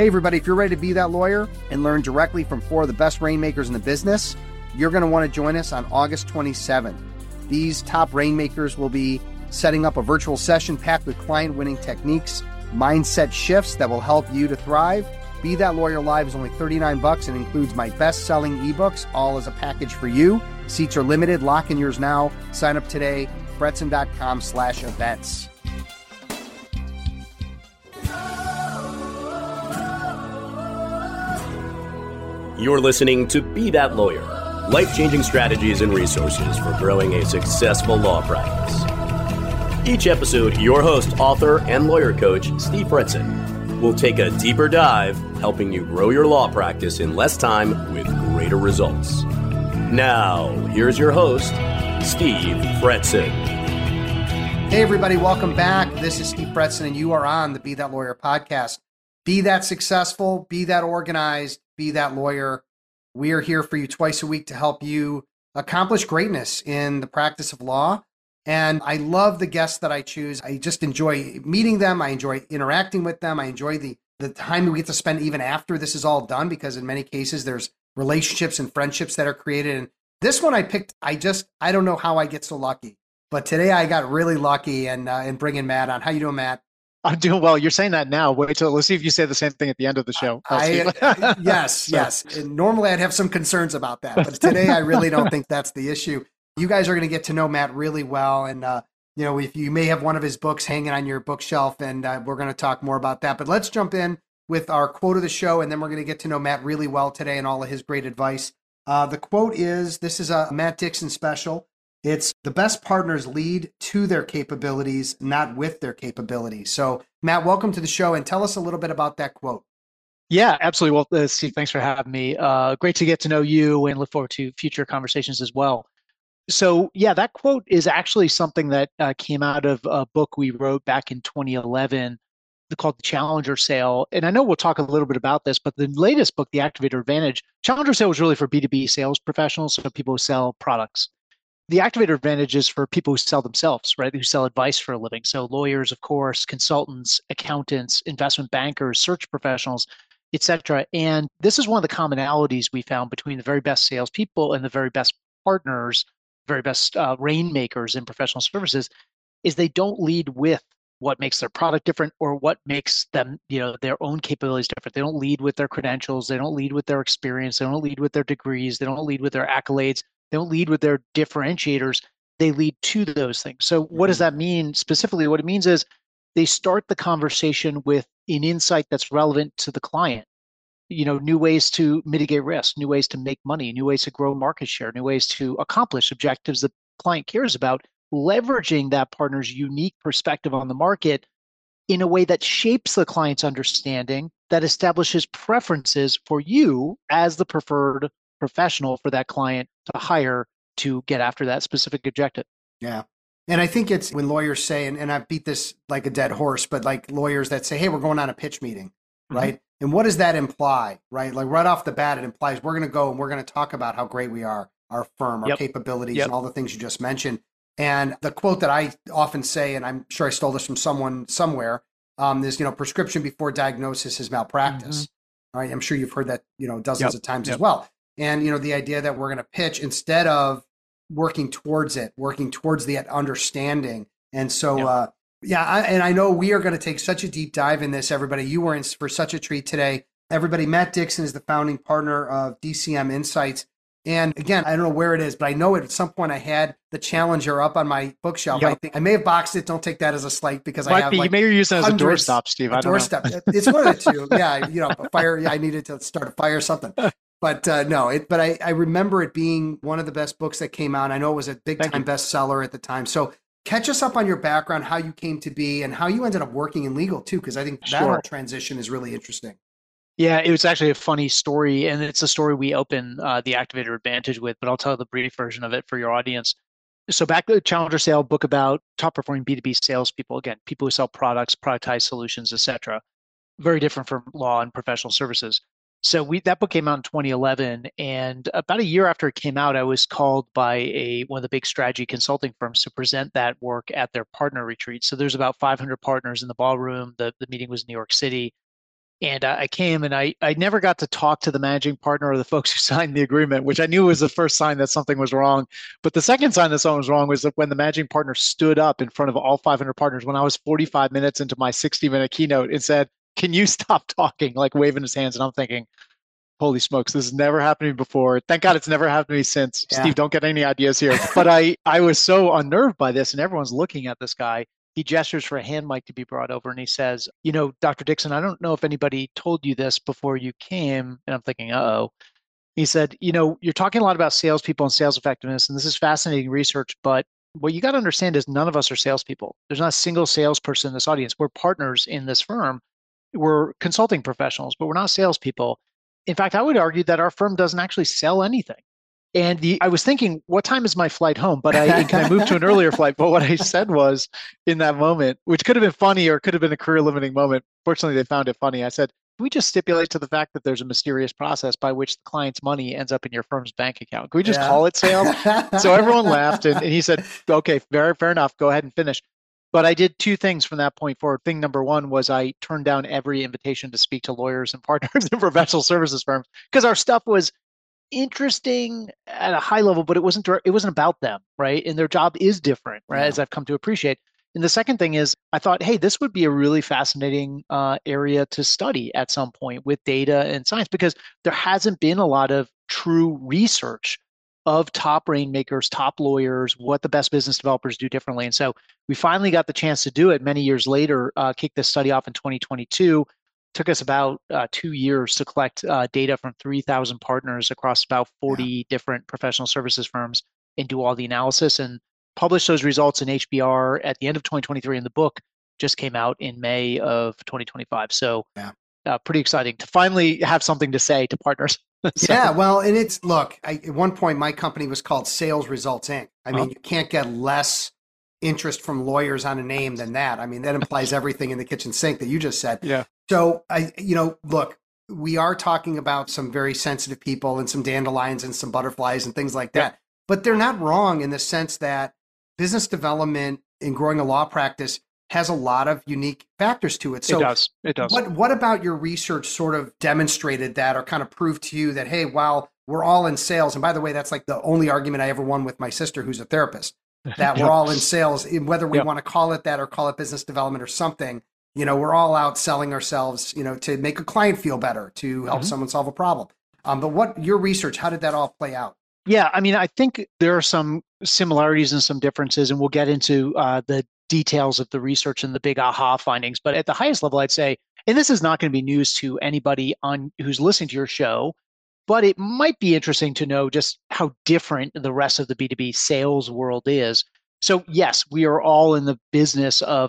Hey everybody, if you're ready to be that lawyer and learn directly from 4 of the best rainmakers in the business, you're going to want to join us on August 27th. These top rainmakers will be setting up a virtual session packed with client-winning techniques, mindset shifts that will help you to thrive. Be That Lawyer Live is only $39 and includes my best-selling ebooks, all as a package for you. Seats are limited. Lock in yours now. Sign up today, fretzin.com/events. You're listening to Be That Lawyer, life-changing strategies and resources for growing a successful law practice. Each episode, your host, author, and lawyer coach, Steve Fretzin, will take a deeper dive, helping you grow your law practice in less time with greater results. Now, here's your host, Steve Fretzin. Hey everybody, welcome back. This is Steve Fretzin, and you are on the Be That Lawyer podcast. Be that successful, be that organized, be that lawyer. We are here for you twice a week to help you accomplish greatness in the practice of law. And I love the guests that I choose. I just enjoy meeting them. I enjoy interacting with them. I enjoy the time we get to spend even after this is all done, because in many cases there's relationships and friendships that are created. And this one I picked, I don't know how I get so lucky. But today I got really lucky and bringing Matt on. How you doing, Matt? I'm doing well. You're saying that now. Wait till let's see if you say the same thing at the end of the show. Yes. And normally I'd have some concerns about that, but today I really don't think that's the issue. You guys are going to get to know Matt really well, and if you may have one of his books hanging on your bookshelf, and we're going to talk more about that. But let's jump in with our quote of the show, and then we're going to get to know Matt really well today and all of his great advice. The quote is: "This is a Matt Dixon special. It's the best partners lead to their capabilities, not with their capabilities." So, Matt, welcome to the show, and tell us a little bit about that quote. Yeah, absolutely. Well, Steve, thanks for having me. Great to get to know you and look forward to future conversations as well. So, yeah, that quote is actually something that came out of a book we wrote back in 2011 called The Challenger Sale. And I know we'll talk a little bit about this, but the latest book, The Activator Advantage, Challenger Sale was really for B2B sales professionals, so people who sell products. The Activator Advantage is for people who sell themselves, right? Who sell advice for a living. So lawyers, of course, consultants, accountants, investment bankers, search professionals, et cetera. And this is one of the commonalities we found between the very best salespeople and the very best partners, very best rainmakers in professional services, is they don't lead with what makes their product different or what makes them, their own capabilities different. They don't lead with their credentials. They don't lead with their experience. They don't lead with their degrees. They don't lead with their accolades. They don't lead with their differentiators. They lead to those things. So what does that mean specifically? What it means is they start the conversation with an insight that's relevant to the client. New ways to mitigate risk, new ways to make money, new ways to grow market share, new ways to accomplish objectives that the client cares about, leveraging that partner's unique perspective on the market in a way that shapes the client's understanding, that establishes preferences for you as the preferred professional for that client to hire to get after that specific objective. Yeah. And I think it's when lawyers say, and I beat this like a dead horse, but like lawyers that say, hey, we're going on a pitch meeting, right? And what does that imply, right? Like right off the bat, it implies we're going to go and we're going to talk about how great we are, our firm, our capabilities, and all the things you just mentioned. And the quote that I often say, and I'm sure I stole this from someone somewhere, is, prescription before diagnosis is malpractice. All right. I'm sure you've heard that, dozens of times as well. And, the idea that we're going to pitch instead of working towards the understanding. And so, I know we are going to take such a deep dive in this, everybody. You were in for such a treat today. Everybody, Matt Dixon is the founding partner of DCM Insights. And again, I don't know where it is, but I know at some point I had the Challenger up on my bookshelf. I think I may have boxed it. Don't take that as a slight because I have you may use it as a doorstop, Steve. A doorstop. It's one of the two. Yeah, a fire. Yeah, I needed to start a fire or something. But I remember it being one of the best books that came out. I know it was a big time bestseller at the time. So catch us up on your background, how you came to be, and how you ended up working in legal too, because I think that whole transition is really interesting. Yeah, it was actually a funny story, and it's a story we open the Activator Advantage with, but I'll tell the brief version of it for your audience. So back to the Challenger Sale, book about top performing B2B salespeople, again, people who sell products, productized solutions, et cetera. Very different from law and professional services. So that book came out in 2011, and about a year after it came out, I was called by one of the big strategy consulting firms to present that work at their partner retreat. So there's about 500 partners in the ballroom. The meeting was in New York City. And I came and I never got to talk to the managing partner or the folks who signed the agreement, which I knew was the first sign that something was wrong. But the second sign that something was wrong was that when the managing partner stood up in front of all 500 partners when I was 45 minutes into my 60-minute keynote and said, "Can you stop talking?" like waving his hands. And I'm thinking, holy smokes, this has never happened to me before. Thank God it's never happened to me since. Yeah. Steve, don't get any ideas here. But I was so unnerved by this, and everyone's looking at this guy. He gestures for a hand mic to be brought over, and he says, Dr. Dixon, I don't know if anybody told you this before you came. And I'm thinking, uh-oh. He said, you're talking a lot about salespeople and sales effectiveness, and this is fascinating research, but what you got to understand is none of us are salespeople. There's not a single salesperson in this audience. We're partners in this firm. We're consulting professionals, but we're not salespeople. In fact, I would argue that our firm doesn't actually sell anything. And I was thinking, what time is my flight home? But can I move to an earlier flight? But what I said was in that moment, which could have been funny or could have been a career limiting moment. Fortunately, they found it funny. I said, can we just stipulate to the fact that there's a mysterious process by which the client's money ends up in your firm's bank account? Can we just call it sales? So everyone laughed. And he said, okay, fair enough. Go ahead and finish. But I did two things from that point forward. Thing number one was I turned down every invitation to speak to lawyers and partners in professional services firms because our stuff was interesting at a high level, but it wasn't about them, right? And their job is different, right? Yeah. As I've come to appreciate. And the second thing is I thought, hey, this would be a really fascinating area to study at some point with data and science, because there hasn't been a lot of true research of top rainmakers, top lawyers, what the best business developers do differently. And so we finally got the chance to do it many years later, kicked this study off in 2022. Took us about 2 years to collect data from 3,000 partners across about 40 different professional services firms and do all the analysis and publish those results in HBR at the end of 2023. And the book just came out in May of 2025. So pretty exciting to finally have something to say to partners. So. Yeah, well, and at one point my company was called Sales Results Inc. I mean, you can't get less interest from lawyers on a name than that. I mean, that implies everything in the kitchen sink that you just said. Yeah. So look, we are talking about some very sensitive people and some dandelions and some butterflies and things like that, but they're not wrong in the sense that business development in growing a law practice has a lot of unique factors to it. So it does. What about your research sort of demonstrated that or kind of proved to you that, hey, while we're all in sales, and by the way, that's like the only argument I ever won with my sister, who's a therapist, that we're all in sales, whether we want to call it that or call it business development or something, we're all out selling ourselves, to make a client feel better, to help someone solve a problem. But what your research, how did that all play out? Yeah, I mean, I think there are some similarities and some differences, and we'll get into the details of the research and the big aha findings. But at the highest level, I'd say, and this is not going to be news to anybody who's listening to your show, but it might be interesting to know just how different the rest of the B2B sales world is. So yes, we are all in the business of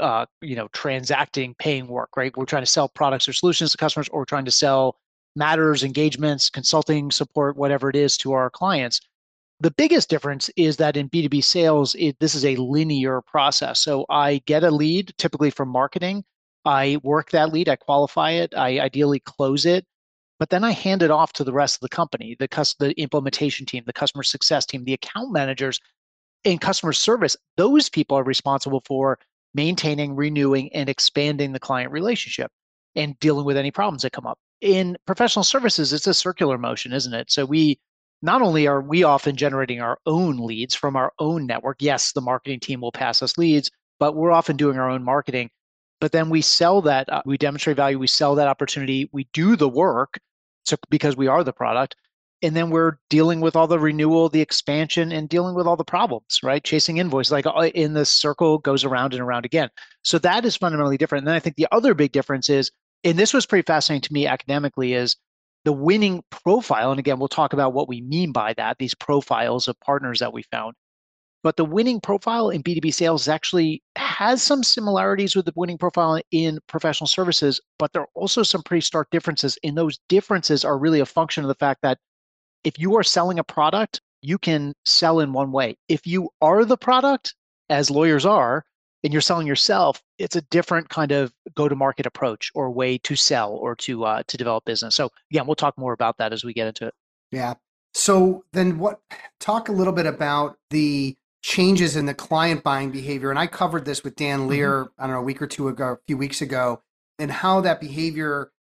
transacting, paying work, right? We're trying to sell products or solutions to customers, or we're trying to sell matters, engagements, consulting support, whatever it is to our clients. The biggest difference is that in B2B sales, this is a linear process. So I get a lead, typically from marketing. I work that lead, I qualify it, I ideally close it, but then I hand it off to the rest of the company, the implementation team, the customer success team, the account managers, and customer service. Those people are responsible for maintaining, renewing, and expanding the client relationship and dealing with any problems that come up. In professional services, it's a circular motion, isn't it? So not only are we often generating our own leads from our own network. Yes, the marketing team will pass us leads, but we're often doing our own marketing. But then we sell that, we demonstrate value, we sell that opportunity, we do the work because we are the product. And then we're dealing with all the renewal, the expansion, and dealing with all the problems, right? Chasing invoices, like in the circle goes around and around again. So that is fundamentally different. And then I think the other big difference is, and this was pretty fascinating to me academically, is the winning profile. And again, we'll talk about what we mean by that, these profiles of partners that we found. But the winning profile in B2B sales actually has some similarities with the winning profile in professional services, but there are also some pretty stark differences. And those differences are really a function of the fact that if you are selling a product, you can sell in one way. If you are the product, as lawyers are, and you're selling yourself, it's a different kind of go-to-market approach or way to sell or to develop business. So again, we'll talk more about that as we get into it. Yeah. So then talk a little bit about the changes in the client buying behavior. And I covered this with Dan Lear, I don't know, a week or two ago, a few weeks ago, and how that behavior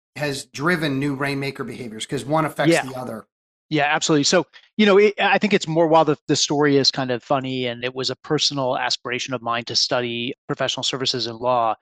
has driven new rainmaker behaviors because one affects Yeah. the other. Yeah, absolutely. So, I think it's more while the story is kind of funny and it was a personal aspiration of mine to study professional services and law.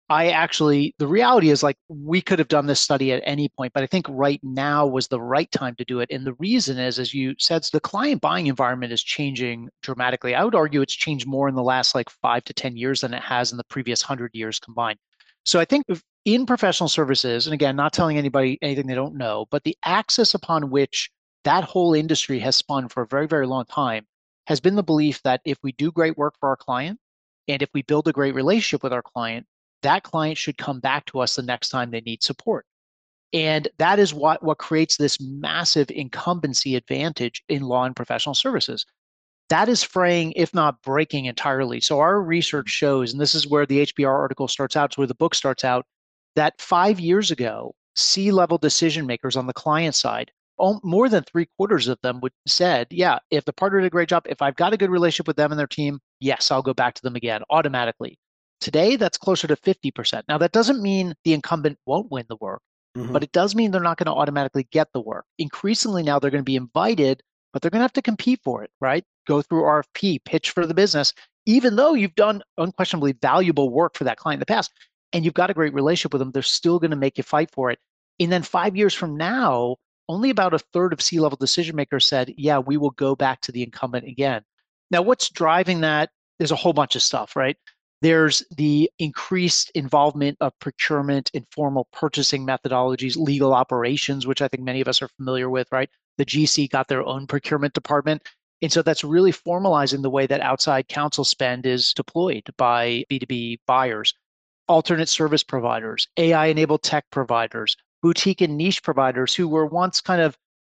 The reality is like we could have done this study at any point, but I think right now was the right time to do it. And the reason is, as you said, the client buying environment is changing dramatically. I would argue it's changed more in the last like 5 to 10 years than it has in the previous 100 years combined. So I think in professional services, and again, not telling anybody anything they don't know, but the axis upon which that whole industry has spun for a very, very long time has been the belief that if we do great work for our client and if we build a great relationship with our client, that client should come back to us the next time they need support. And that is what creates this massive incumbency advantage in law and professional services. That is fraying, if not breaking entirely. So our research shows, and this is where the HBR article starts out, it's where the book starts out, that 5 years ago, C-level decision makers on the client side, more than 3/4 of them would said, yeah, if the partner did a great job, if I've got a good relationship with them and their team, yes, I'll go back to them again automatically. Today, that's closer to 50%. Now, that doesn't mean the incumbent won't win the work, but it does mean they're not going to automatically get the work. Increasingly now, they're going to be invited, but they're going to have to compete for it, right? Go through RFP, pitch for the business, even though you've done unquestionably valuable work for that client in the past and you've got a great relationship with them, they're still going to make you fight for it. And then 5 years from now, only about a third of C-level decision makers said, yeah, we will go back to the incumbent again. Now, what's driving that? There's a whole bunch of stuff, right? There's the increased involvement of procurement, informal purchasing methodologies, legal operations, which I think many of us are familiar with, right? The GC got their own procurement department. And so that's really formalizing the way that outside counsel spend is deployed by B2B buyers, alternate service providers, AI-enabled tech providers, boutique and niche providers who were once kind of,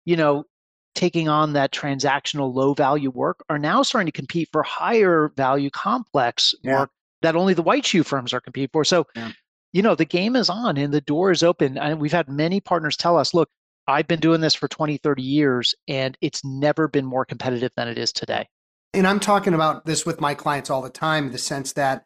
taking on that transactional low value work are now starting to compete for higher value complex work that only the white shoe firms are competing for. So, the game is on and the door is open. And we've had many partners tell us, look, I've been doing this for 20, 30 years and it's never been more competitive than it is today. And I'm talking about this with my clients all the time, in the sense that,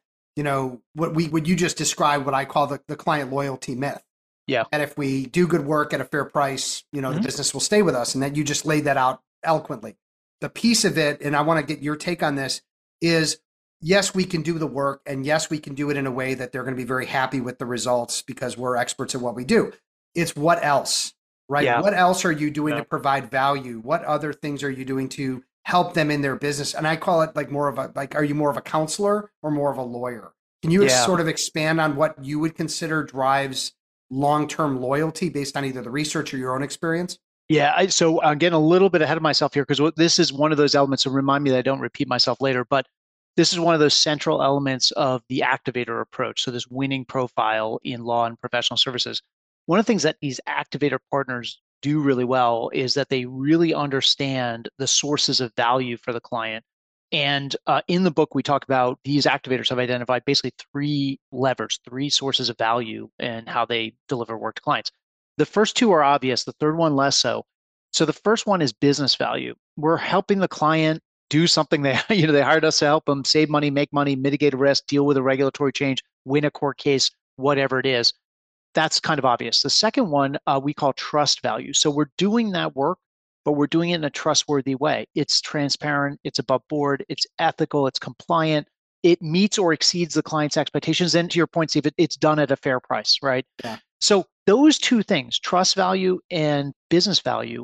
what you just described, what I call the client loyalty myth. Yeah. And if we do good work at a fair price, the business will stay with us. And that you just laid that out eloquently. The piece of it, and I want to get your take on this, is yes, we can do the work. And yes, we can do it in a way that they're going to be very happy with the results because we're experts at what we do. It's what else, right? Yeah. What else are you doing to provide value? What other things are you doing to help them in their business? And I call it like more of a, are you more of a counselor or more of a lawyer? Can you sort of expand on what you would consider drives long-term loyalty based on either the research or your own experience? Yeah. So I'm getting a little bit ahead of myself here because this is one of those elements. So remind me that I don't repeat myself later, but this is one of those central elements of the activator approach. So this winning profile in law and professional services. One of the things that these activator partners do really well is that they really understand the sources of value for the client. And in the book, we talk about these activators have identified basically 3 levers, 3 sources of value and how they deliver work to clients. The first 2 are obvious, the third one less so. So the first one is business value. We're helping the client do something they hired us to help them save money, make money, mitigate a risk, deal with a regulatory change, win a court case, whatever it is. That's kind of obvious. The second one we call trust value. So we're doing that work, but we're doing it in a trustworthy way. It's transparent, it's above board, it's ethical, it's compliant, it meets or exceeds the client's expectations. And to your point, Steve, it's done at a fair price, right? Yeah. So those 2 things, trust value and business value,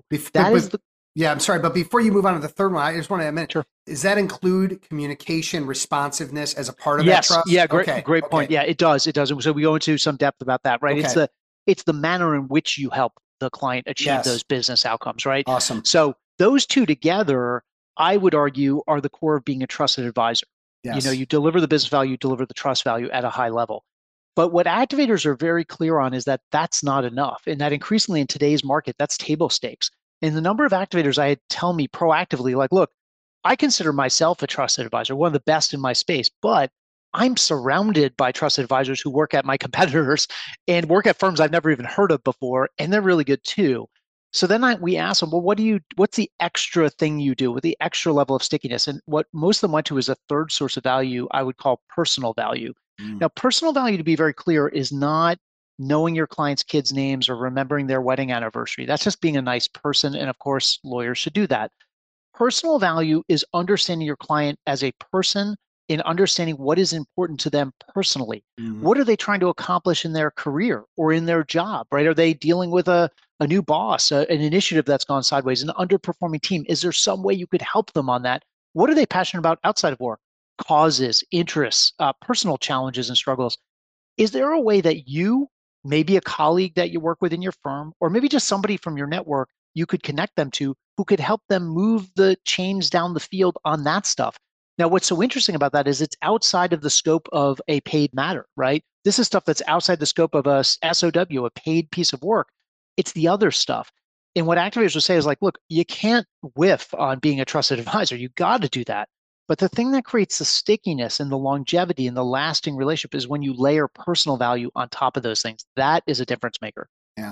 I'm sorry, but before you move on to the third one, I just want to admit, sure. Does that include communication responsiveness as a part of that trust? Yeah, great point. Yeah, it does. So we go into some depth about that, right? Okay. It's the manner in which you help the client achieve those business outcomes, right? Awesome. So those 2 together, I would argue, are the core of being a trusted advisor. Yes. You deliver the business value, you deliver the trust value at a high level. But what activators are very clear on is that that's not enough. And that increasingly in today's market, that's table stakes. And the number of activators I had tell me proactively, like, look, I consider myself a trusted advisor, one of the best in my space, but I'm surrounded by trusted advisors who work at my competitors and work at firms I've never even heard of before, and they're really good too. So then we asked them, well, what's the extra thing you do with the extra level of stickiness? And what most of them went to is a third source of value I would call personal value. Now, personal value, to be very clear, is not knowing your clients' kids' names or remembering their wedding anniversary. That's just being a nice person. And of course, lawyers should do that. Personal value is understanding your client as a person and understanding what is important to them personally. Mhm. What are they trying to accomplish in their career or in their job, right? Are they dealing with a new boss, an initiative that's gone sideways, an underperforming team? Is there some way you could help them on that? What are they passionate about outside of work? Causes, interests, personal challenges and struggles. Is there a way that you, maybe a colleague that you work with in your firm, or maybe just somebody from your network you could connect them to who could help them move the chains down the field on that stuff? Now, what's so interesting about that is it's outside of the scope of a paid matter, right? This is stuff that's outside the scope of a SOW, a paid piece of work. It's the other stuff. And what activators will say is like, look, you can't whiff on being a trusted advisor. You got to do that. But the thing that creates the stickiness and the longevity and the lasting relationship is when you layer personal value on top of those things. That is a difference maker. Yeah.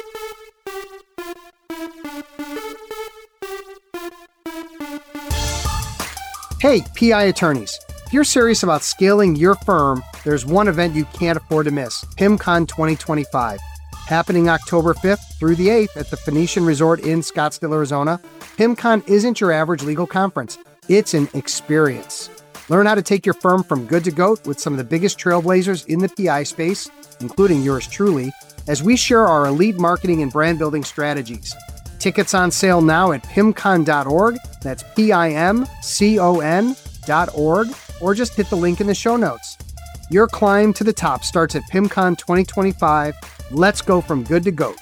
Hey, PI attorneys. If you're serious about scaling your firm, there's one event you can't afford to miss, PIMCon 2025. Happening October 5th through the 8th at the Phoenician Resort in Scottsdale, Arizona, PIMCon isn't your average legal conference. It's an experience. Learn how to take your firm from good to GOAT with some of the biggest trailblazers in the PI space, including yours truly, as we share our elite marketing and brand building strategies. Tickets on sale now at pimcon.org. That's PIMCON.org, or just hit the link in the show notes. Your climb to the top starts at PIMCon 2025. Let's go from good to GOAT.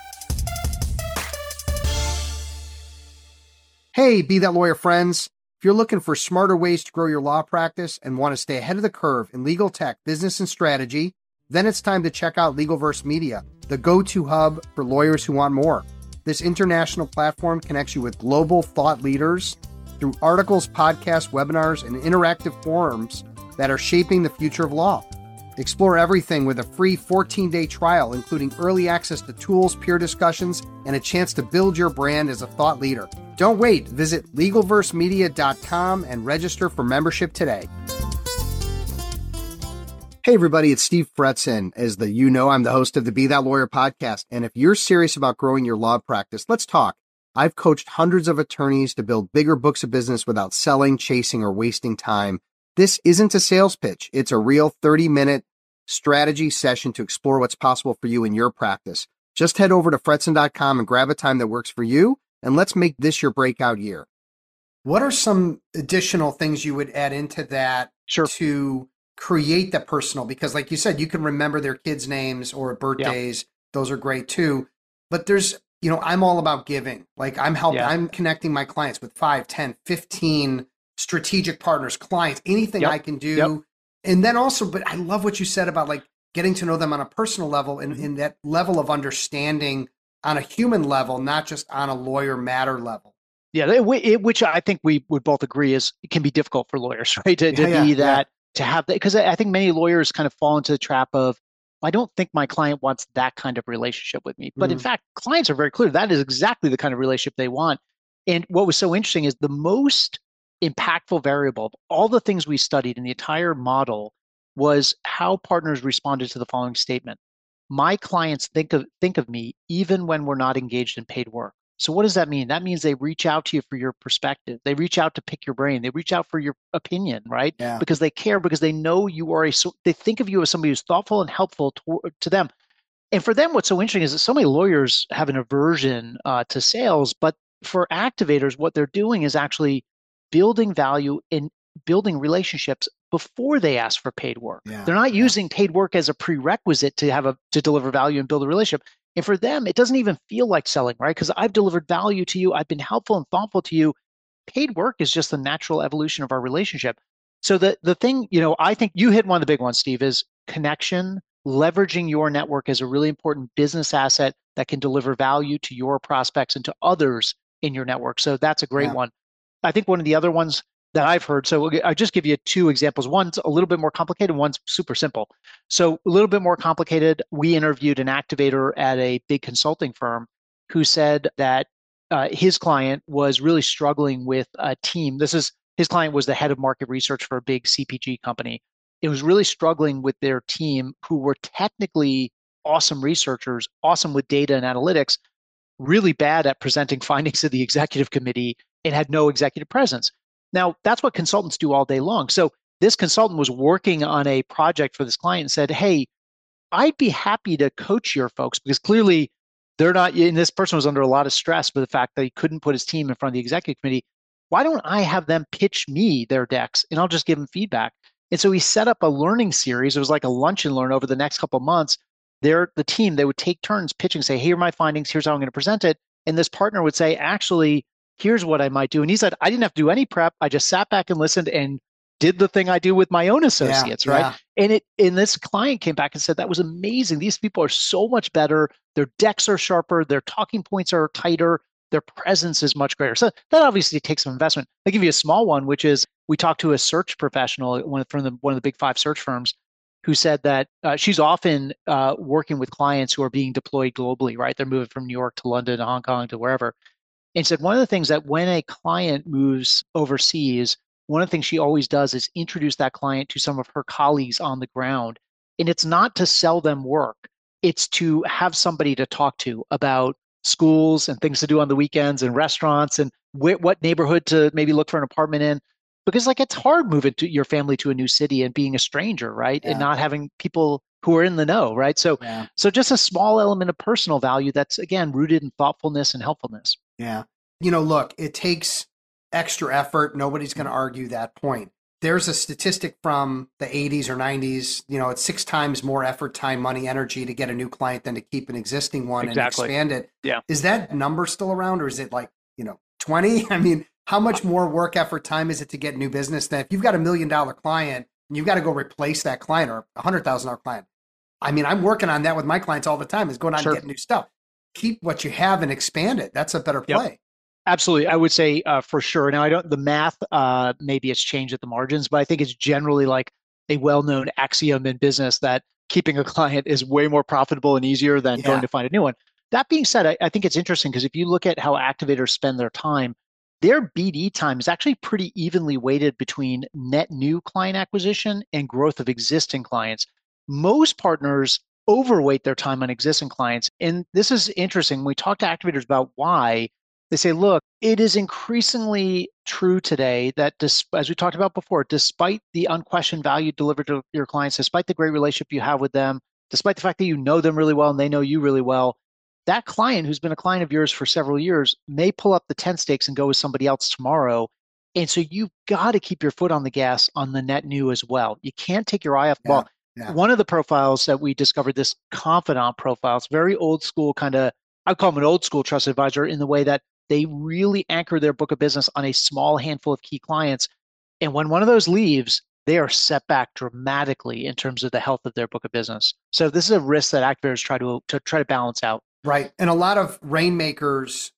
Hey, Be That Lawyer friends. If you're looking for smarter ways to grow your law practice and want to stay ahead of the curve in legal tech, business, and strategy, then it's time to check out LegalVerse Media, the go-to hub for lawyers who want more. This international platform connects you with global thought leaders through articles, podcasts, webinars, and interactive forums that are shaping the future of law. Explore everything with a free 14-day trial, including early access to tools, peer discussions, and a chance to build your brand as a thought leader. Don't wait. Visit LegalVerseMedia.com and register for membership today. Hey everybody, it's Steve Fretzin. I'm the host of the Be That Lawyer podcast. And if you're serious about growing your law practice, let's talk. I've coached hundreds of attorneys to build bigger books of business without selling, chasing, or wasting time. This isn't a sales pitch. It's a real 30-minute strategy session to explore what's possible for you in your practice. Just head over to Fretzin.com and grab a time that works for you, and let's make this your breakout year. What are some additional things you would add into that to create the personal? Because like you said, you can remember their kids' names or birthdays. Yeah. Those are great too. But there's, I'm all about giving. Like I'm connecting my clients with 5, 10, 15 strategic partners, clients, anything I can do. Yep. And then also, but I love what you said about like getting to know them on a personal level and in that level of understanding on a human level, not just on a lawyer matter level. Yeah, which I think we would both agree is it can be difficult for lawyers, right? To have that, because I think many lawyers kind of fall into the trap of, I don't think my client wants that kind of relationship with me. But in fact, clients are very clear. That is exactly the kind of relationship they want. And what was so interesting is the most impactful variable of all the things we studied in the entire model was how partners responded to the following statement. My clients think of me even when we're not engaged in paid work. So what does that mean? That means they reach out to you for your perspective. They reach out to pick your brain. They reach out for your opinion, right? Yeah. Because they care, because they know you are they think of you as somebody who's thoughtful and helpful to them. And for them, what's so interesting is that so many lawyers have an aversion to sales, but for activators, what they're doing is actually building value in building relationships before they ask for paid work. Yeah. They're not using paid work as a prerequisite to deliver value and build a relationship. And for them, it doesn't even feel like selling, right? Because I've delivered value to you. I've been helpful and thoughtful to you. Paid work is just the natural evolution of our relationship. So the thing, I think you hit one of the big ones, Steve, is connection, leveraging your network as a really important business asset that can deliver value to your prospects and to others in your network. So that's a great one. I think one of the other ones that I've heard, so I'll just give you two examples. One's a little bit more complicated, one's super simple. So a little bit more complicated, we interviewed an activator at a big consulting firm who said that his client was really struggling with a team. His client was the head of market research for a big CPG company. It was really struggling with their team, who were technically awesome researchers, awesome with data and analytics, really bad at presenting findings to the executive committee and had no executive presence. Now, that's what consultants do all day long. So this consultant was working on a project for this client and said, hey, I'd be happy to coach your folks because clearly they're not, and this person was under a lot of stress with the fact that he couldn't put his team in front of the executive committee. Why don't I have them pitch me their decks and I'll just give them feedback? And so he set up a learning series. It was like a lunch and learn over the next couple of months. The team, they would take turns pitching, say, here are my findings, here's how I'm going to present it. And this partner would say, actually, here's what I might do. And he said, I didn't have to do any prep. I just sat back and listened and did the thing I do with my own associates, right? And this client came back and said, that was amazing. These people are so much better. Their decks are sharper. Their talking points are tighter. Their presence is much greater. So that obviously takes some investment. I'll give you a small one, which is we talked to a search professional from one of the big 5 search firms who said that she's often working with clients who are being deployed globally, right? They're moving from New York to London to Hong Kong to wherever. And said one of the things that when a client moves overseas, one of the things she always does is introduce that client to some of her colleagues on the ground. And it's not to sell them work. It's to have somebody to talk to about schools and things to do on the weekends and restaurants and what neighborhood to maybe look for an apartment in. Because like it's hard moving to your family to a new city and being a stranger, right? And not having people who are in the know, right? So just a small element of personal value that's, again, rooted in thoughtfulness and helpfulness. Yeah. Look, it takes extra effort. Nobody's going to argue that point. There's a statistic from the 80s or 90s, it's 6 times more effort, time, money, energy to get a new client than to keep an existing one and expand it. Yeah. Is that number still around or is it like, 20? I mean, how much more work, effort, time is it to get new business than if you've got $1 million client and you've got to go replace that client or a $100,000 client? I mean, I'm working on that with my clients all the time is going out and getting new stuff. Keep what you have and expand it. That's a better play. Yep. Absolutely. I would say for sure. Now, the math, maybe it's changed at the margins, but I think it's generally like a well-known axiom in business that keeping a client is way more profitable and easier than going to find a new one. That being said, I think it's interesting because if you look at how activators spend their time, their BD time is actually pretty evenly weighted between net new client acquisition and growth of existing clients. Most partners overweight their time on existing clients. And this is interesting. When we talk to activators about why, they say, look, it is increasingly true today that, as we talked about before, despite the unquestioned value delivered to your clients, despite the great relationship you have with them, despite the fact that you know them really well and they know you really well, that client who's been a client of yours for several years may pull up the tent stakes and go with somebody else tomorrow. And so you've got to keep your foot on the gas on the net new as well. You can't take your eye off the ball. One of the profiles that we discovered, this confidant profile, it's very old school kind of, I call them an old school trusted advisor in the way that they really anchor their book of business on a small handful of key clients. And when one of those leaves, they are set back dramatically in terms of the health of their book of business. So this is a risk that activators try to balance out. Right. And a lot of rainmakers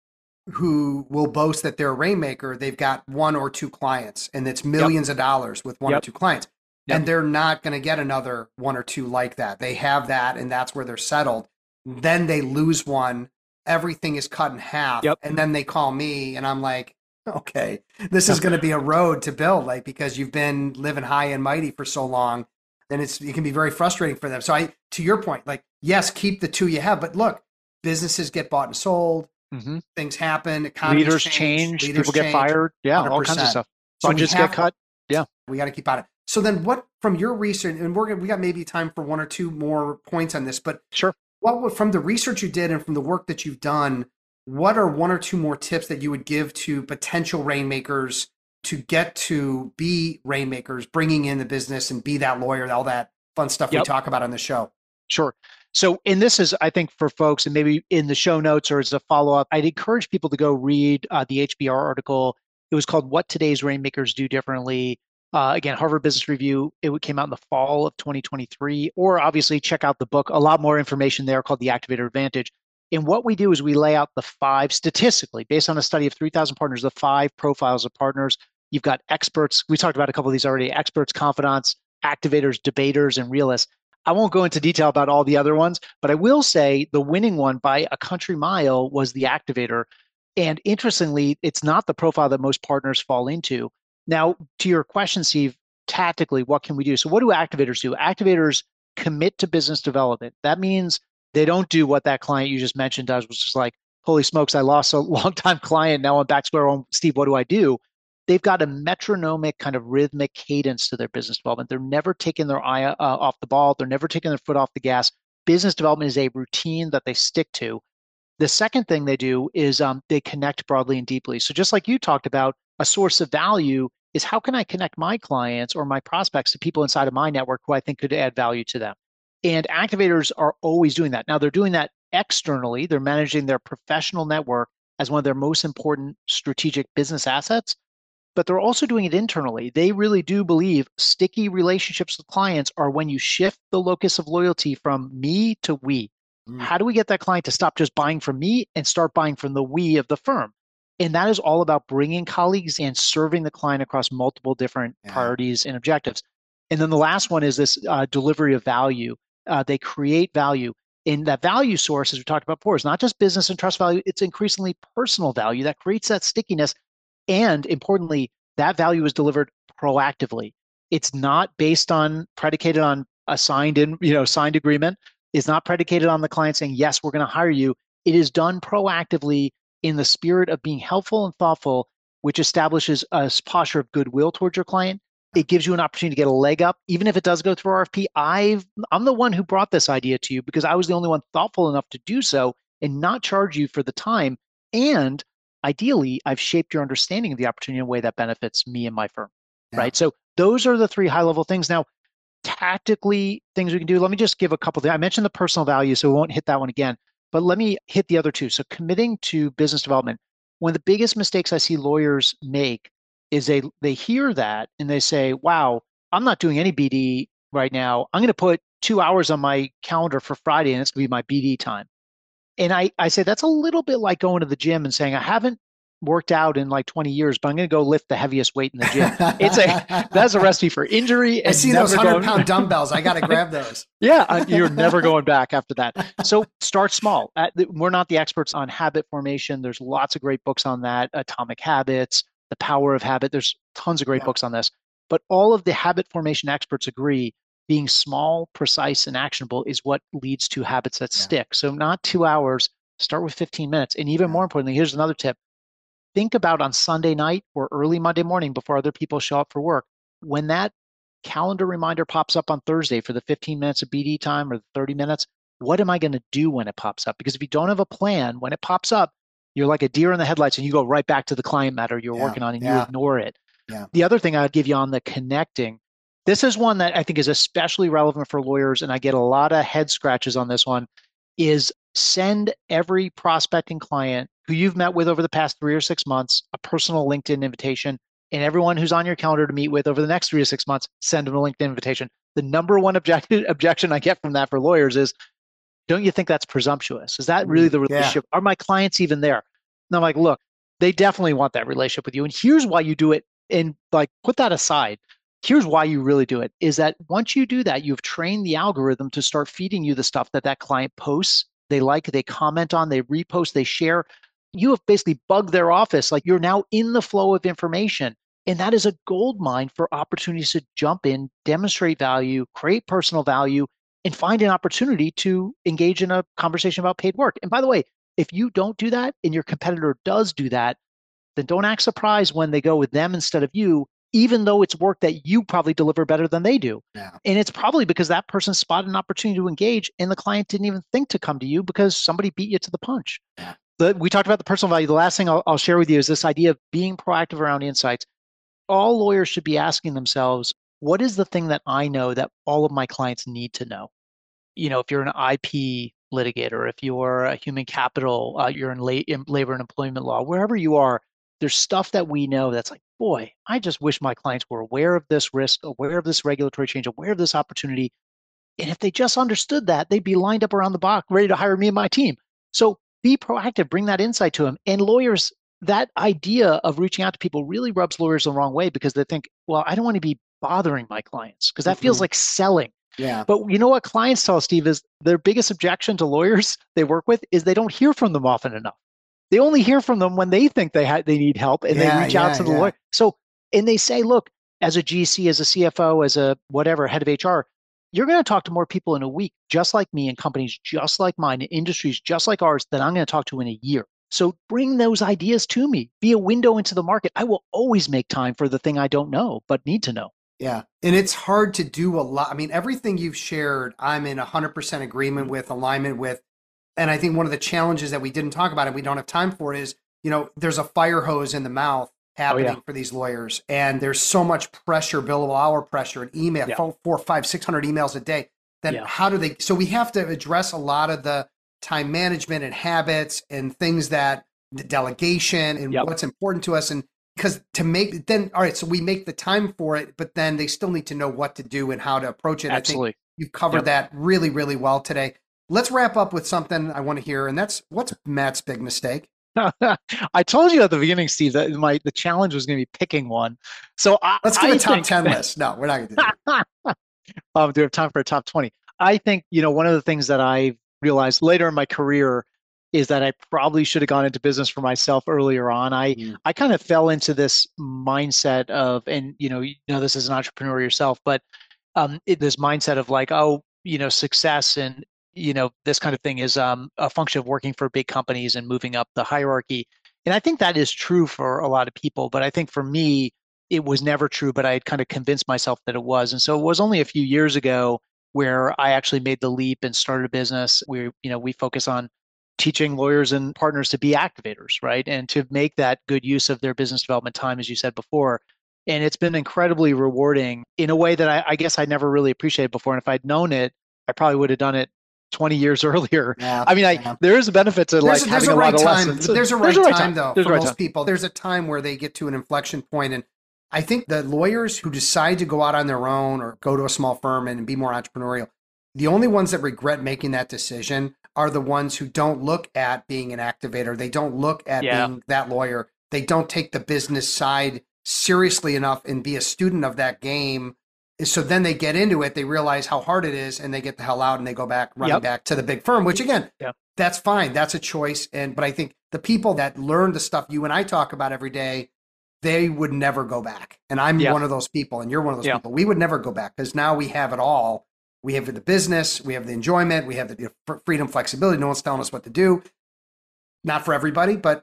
who will boast that they're a rainmaker, they've got 1 or 2 clients and it's millions of dollars with 1 or 2 clients. And they're not going to get another 1 or 2 like that. They have that and that's where they're settled. Then they lose one. Everything is cut in half. And then they call me and I'm like, okay, this is going to be a road to build, like, because you've been living high and mighty for so long. Then it can be very frustrating for them. So to your point, like, yes, keep the 2 you have, but look, businesses get bought and sold. Things happen. Leaders change. People get fired. Yeah, 100%. All kinds of stuff. Budgets get cut. Yeah. We got to keep on it. So then what, from your research, and we got maybe time for 1 or 2 more points on this, but sure. What, from the research you did and from the work that you've done, what are 1 or 2 more tips that you would give to potential rainmakers to get to be rainmakers, bringing in the business and be that lawyer, all that fun stuff we talk about on the show? Sure. So, and this is, I think, for folks, and maybe in the show notes or as a follow-up, I'd encourage people to go read the HBR article. It was called What Today's Rainmakers Do Differently. Again, Harvard Business Review, it came out in the fall of 2023, or obviously check out the book, a lot more information there called The Activator Advantage. And what we do is we lay out the 5, statistically, based on a study of 3,000 partners, the 5 profiles of partners. You've got experts. We talked about a couple of these already, experts, confidants, activators, debaters, and realists. I won't go into detail about all the other ones, but I will say the winning one by a country mile was the activator. And interestingly, it's not the profile that most partners fall into. Now, to your question, Steve, tactically, what can we do? So what do activators do? Activators commit to business development. That means They don't do what that client you just mentioned does, which is like, holy smokes, I lost a longtime client. Now I'm back square one. Steve, what do I do? They've got a metronomic kind of rhythmic cadence to their business development. They're never taking their eye off the ball. They're never taking their foot off the gas. Business development is a routine that they stick to. The second thing they do is they connect broadly and deeply. So just like you talked about, a source of value is how can I connect my clients or my prospects to people inside of my network who I think could add value to them? And activators are always doing that. Now they're doing that externally. They're managing their professional network as one of their most important strategic business assets, but they're also doing it internally. They really do believe sticky relationships with clients are when you shift the locus of loyalty from me to we. How do we get that client to stop just buying from me and start buying from the we of the firm? And that is all about bringing colleagues and serving the client across multiple different priorities and objectives. And then the last one is this delivery of value. They create value. And that value source, as we talked about before, is not just business and trust value, it's increasingly personal value that creates that stickiness. And importantly, that value is delivered proactively. It's not predicated on a signed agreement. It's not predicated on the client saying, yes, we're going to hire you. It is done proactively in the spirit of being helpful and thoughtful, which establishes a posture of goodwill towards your client. It gives you an opportunity to get a leg up, even if it does go through RFP. I'm the one who brought this idea to you because I was the only one thoughtful enough to do so and not charge you for the time. And ideally, I've shaped your understanding of the opportunity in a way that benefits me and my firm, right? So those are the three high-level things. Now, tactically, things we can do. Let me just give a couple things. I mentioned the personal value, so we won't hit that one again. But let me hit the other two. So committing to business development. One of the biggest mistakes I see lawyers make is they hear that and they say, wow, I'm not doing any BD right now. I'm going to put 2 hours on my calendar for Friday and it's going to be my BD time. And I say that's a little bit like going to the gym and saying, I haven't worked out in like 20 years, but I'm going to go lift the heaviest weight in the gym. That's a recipe for injury. I see those 100-pound dumbbells. I got to grab those. Yeah, you're never going back after that. So start small. We're not the experts on habit formation. There's lots of great books on that. Atomic Habits, The Power of Habit. There's tons of great books on this. But all of the habit formation experts agree being small, precise, and actionable is what leads to habits that stick. So not 2 hours, start with 15 minutes. And even more importantly, here's another tip. Think about on Sunday night or early Monday morning before other people show up for work. When that calendar reminder pops up on Thursday for the 15 minutes of BD time or the 30 minutes, what am I going to do when it pops up? Because if you don't have a plan, when it pops up, you're like a deer in the headlights and you go right back to the client matter you're working on and you ignore it. The other thing I'd give you on the connecting, this is one that I think is especially relevant for lawyers, and I get a lot of head scratches on this one, is send every prospecting client who you've met with over the past 3 or 6 months a personal LinkedIn invitation, and everyone who's on your calendar to meet with over the next 3 to 6 months, send them a LinkedIn invitation. The number one objection I get from that for lawyers is, don't you think that's presumptuous? Is that really the relationship? Are my clients even there? And I'm like, look, they definitely want that relationship with you. And here's why you do it. And like, put that aside. Here's why you really do it is that once you do that, you've trained the algorithm to start feeding you the stuff that client posts. They like, they comment on, they repost, they share. You have basically bugged their office. Like you're now in the flow of information. And that is a gold mine for opportunities to jump in, demonstrate value, create personal value, and find an opportunity to engage in a conversation about paid work. And by the way, if you don't do that and your competitor does do that, then don't act surprised when they go with them instead of you, even though it's work that you probably deliver better than they do. And it's probably because that person spotted an opportunity to engage and the client didn't even think to come to you because somebody beat you to the punch. We talked about the personal value. The last thing I'll share with you is this idea of being proactive around insights. All lawyers should be asking themselves, what is the thing that I know that all of my clients need to know? You know, if you're an IP litigator, if you're a human capital, you're in labor and employment law, wherever you are, there's stuff that we know that's like, boy, I just wish my clients were aware of this risk, aware of this regulatory change, aware of this opportunity. And if they just understood that, they'd be lined up around the block, ready to hire me and my team. So be proactive, bring that insight to them. And lawyers, that idea of reaching out to people really rubs lawyers the wrong way because they think, well, I don't want to be bothering my clients because that feels like selling. But you know what clients tell us, Steve, is their biggest objection to lawyers they work with is they don't hear from them often enough. They only hear from them when they think they need help and they reach out to the lawyer. So, and they say, look, as a GC, as a CFO, as a whatever, head of HR, you're going to talk to more people in a week, just like me, in companies just like mine, in industries just like ours, that I'm going to talk to in a year. So bring those ideas to me. Be a window into the market. I will always make time for the thing I don't know, but need to know. Yeah. And it's hard to do a lot. I mean, everything you've shared, I'm in 100% agreement with, alignment with. And I think one of the challenges that we didn't talk about and we don't have time for is, there's a fire hose in the mouth happening for these lawyers. And there's so much pressure, billable hour pressure, and email, 4, 5, 600 emails a day. Then how do they, so we have to address a lot of the time management and habits and things that the delegation and what's important to us. And because all right, so we make the time for it, but then they still need to know what to do and how to approach it. Absolutely. I think you've covered that really, really well today. Let's wrap up with something I want to hear, and that's what's Matt's big mistake? I told you at the beginning, Steve, that the challenge was going to be picking one. So let's give a top 10 list. No, we're not going to do that. Do we have time for a top 20? I think, one of the things that I realized later in my career is that I probably should have gone into business for myself earlier on. I kind of fell into this mindset of, and this is an entrepreneur yourself, but this mindset of like, success and this kind of thing is a function of working for big companies and moving up the hierarchy. And I think that is true for a lot of people, but I think for me, it was never true, but I had kind of convinced myself that it was. And so it was only a few years ago where I actually made the leap and started a business. We focus on teaching lawyers and partners to be activators, right? And to make that good use of their business development time, as you said before. And it's been incredibly rewarding in a way that I guess I never really appreciated before. And if I'd known it, I probably would have done it 20 years earlier. Yeah, I mean, there is a benefit to having a lot of lessons. There's a right time though for most people. There's a time where they get to an inflection point, and I think the lawyers who decide to go out on their own or go to a small firm and be more entrepreneurial, the only ones that regret making that decision are the ones who don't look at being an activator. They don't look at being that lawyer. They don't take the business side seriously enough and be a student of that game. So then they get into it, they realize how hard it is, and they get the hell out and they go back, running back to the big firm, which again, that's fine. That's a choice. But I think the people that learn the stuff you and I talk about every day, they would never go back. And I'm one of those people, and you're one of those people. We would never go back because now we have it all. We have the business, we have the enjoyment, we have the freedom, flexibility. No one's telling us what to do. Not for everybody, but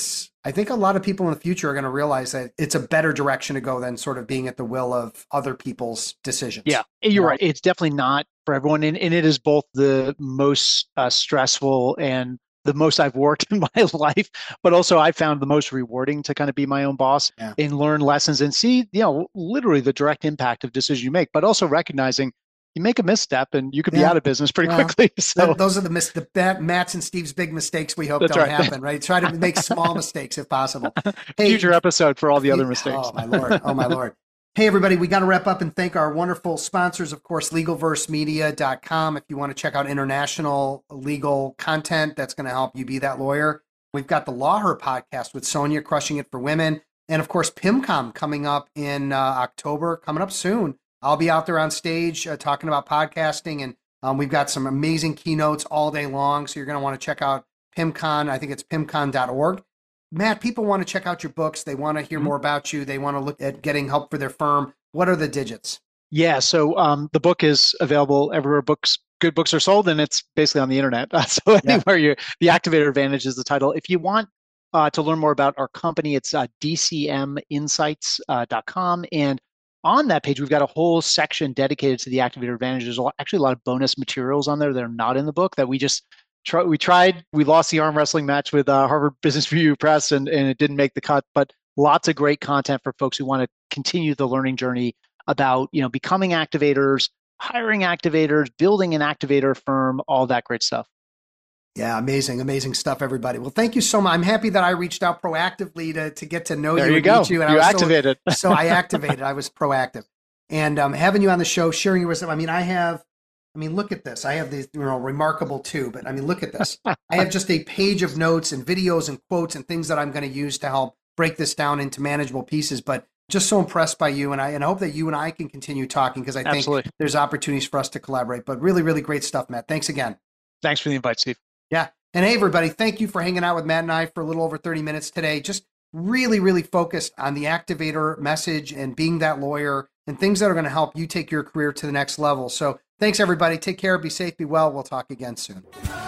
I think a lot of people in the future are going to realize that it's a better direction to go than sort of being at the will of other people's decisions. Yeah, you're right. It's definitely not for everyone. And it is both the most stressful and the most I've worked in my life, but also I found the most rewarding to kind of be my own boss and learn lessons and see, literally the direct impact of decisions you make, but also recognizing you make a misstep and you could be out of business pretty quickly. So those are the Matt's and Steve's big mistakes we hope don't happen, right? Try to make small mistakes if possible. Hey, future episode for all the other mistakes. Oh, my Lord. Oh, my Lord. Hey, everybody, we got to wrap up and thank our wonderful sponsors, of course, LegalVerseMedia.com. If you want to check out international legal content that's going to help you be that lawyer. We've got the Law Her podcast with Sonia, Crushing It for Women. And, of course, PIMCOM coming up in October, coming up soon. I'll be out there on stage talking about podcasting, and we've got some amazing keynotes all day long. So you're going to want to check out PIMCon. I think it's pimcon.org. Matt, people want to check out your books. They want to hear more about you. They want to look at getting help for their firm. What are the digits? Yeah, so the book is available everywhere good books are sold, and it's basically on the internet. So anywhere The Activator Advantage is the title. If you want to learn more about our company, it's dcminsights.com. And on that page, we've got a whole section dedicated to the Activator Advantage. There's actually a lot of bonus materials on there that are not in the book that we just tried. We lost the arm wrestling match with Harvard Business Review Press, and it didn't make the cut. But lots of great content for folks who want to continue the learning journey about becoming activators, hiring activators, building an activator firm, all that great stuff. Yeah, amazing stuff, everybody. Well, thank you so much. I'm happy that I reached out proactively to get to know you. There you go. You activated. So I activated. I was proactive. And having you on the show, sharing your wisdom. Look at this. I have these, remarkable too, but look at this. I have just a page of notes and videos and quotes and things that I'm going to use to help break this down into manageable pieces. But just so impressed by you. And I hope that you and I can continue talking because I think there's opportunities for us to collaborate. But really, really great stuff, Matt. Thanks again. Thanks for the invite, Steve. Yeah. And hey, everybody, thank you for hanging out with Matt and I for a little over 30 minutes today. Just really, really focused on the activator message and being that lawyer and things that are going to help you take your career to the next level. So Thanks, everybody. Take care. Be safe. Be well. We'll talk again soon.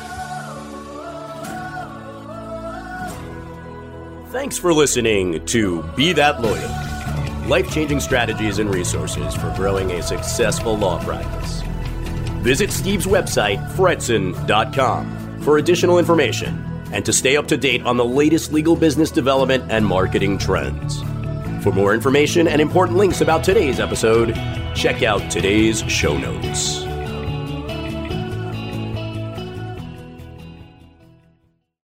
Thanks for listening to Be That Lawyer, life-changing strategies and resources for growing a successful law practice. Visit Steve's website, fretzin.com, for additional information and to stay up to date on the latest legal business development and marketing trends. For more information and important links about today's episode, check out today's show notes.